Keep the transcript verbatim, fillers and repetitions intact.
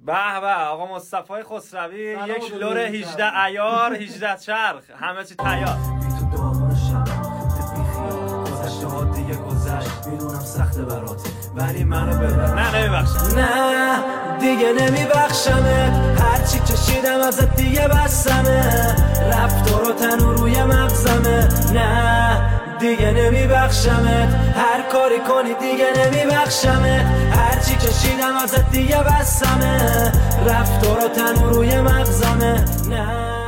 به به آقا مصطفی خسروی، یک لور هجده عیار هجده چرخ، همه چی تیار. بی تو داغون شدم بی خیال، گذشته ها دیگه گذشت، میدونم سخته برات ولی منو ببر. نه نمیبخشم، نه دیگه نمیبخشمت، هرچی کشیدم ازت دیگه بسمه، رفتار و تنو روی مغزمه. نه دیگه نمیبخشمت، هر کاری کنی دیگه نمیبخشمت، هرچی کشیدم ازت دیگه بسمه، رفتار و تنو روی مغزمه. نه